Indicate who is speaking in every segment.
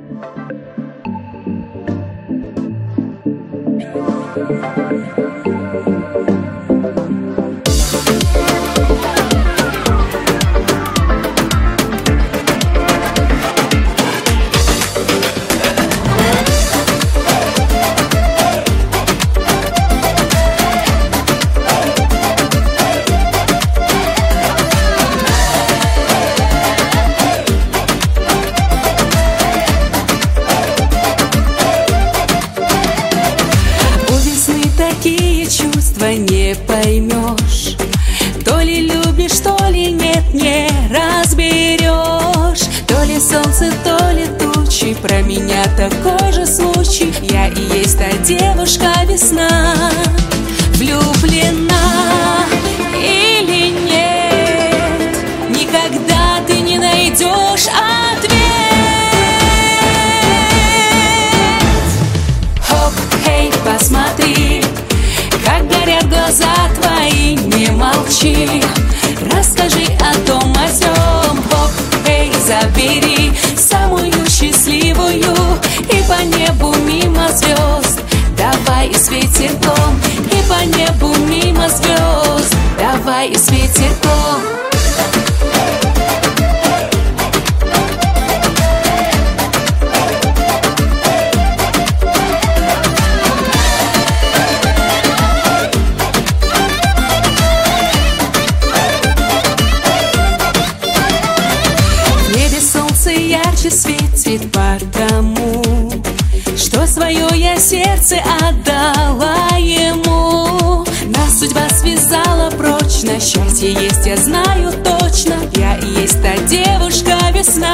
Speaker 1: Такие чувства не поймешь, то ли любишь, то ли нет, не разберешь. То ли солнце, то ли тучи, про меня такой же случай. Я и есть та девушка-весна. Влюблена или нет, никогда ты не найдешь ответ. Хоп, хей, посмотри, как горят глаза твои, не молчи. Расскажи о том, о сём. Хоп, эй, забери самую счастливую и по небу мимо звезд давай и с ветерком. И по небу мимо звезд давай и с ветерком. Ярче светит потому, что свое я сердце отдала ему. Нас судьба связала прочно, счастье есть, я знаю точно. Я и есть та девушка-весна.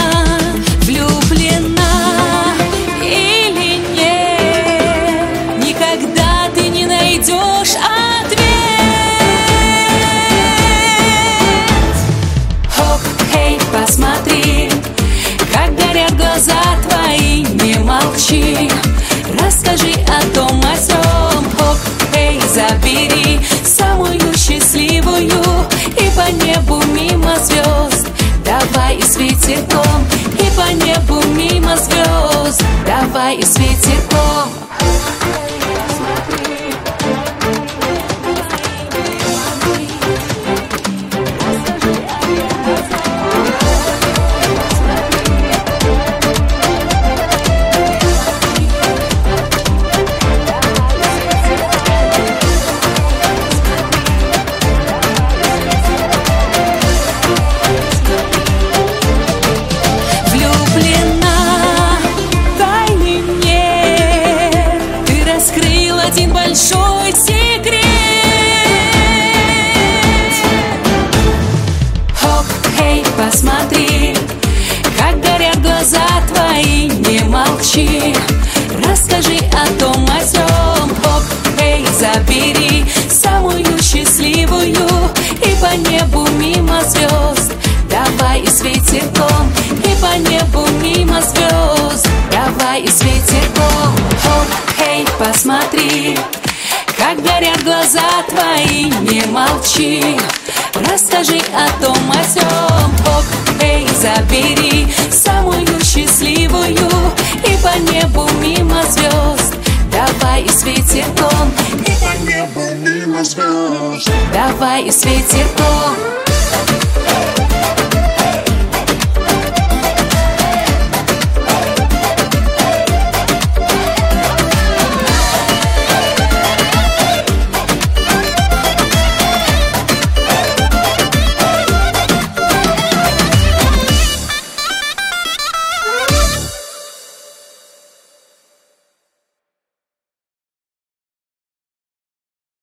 Speaker 1: Влюблена или нет, никогда ты не найдешь ответ. Хоп, хей, посмотри, как горят глаза твои, не молчи. Расскажи о том, о сём. Хоп, эй, забери самую счастливую и по небу мимо звезд давай и с ветерком. И по небу мимо звезд давай и с ветерком. Один большой секрет. Хоп, эй, посмотри, как горят глаза твои, не молчи. Расскажи о том, о сём. Хоп, эй, забери самую счастливую и по небу мимо звезд давай и с ветерком. И по небу мимо звезд давай и с ветерком. Хоп, эй, посмотри, как горят глаза твои, не молчи. Расскажи о том, о сём. Хоп, эй, забери самую счастливую и по небу мимо звезд давай и с ветерком. И по небу мимо звезд давай и с ветерком.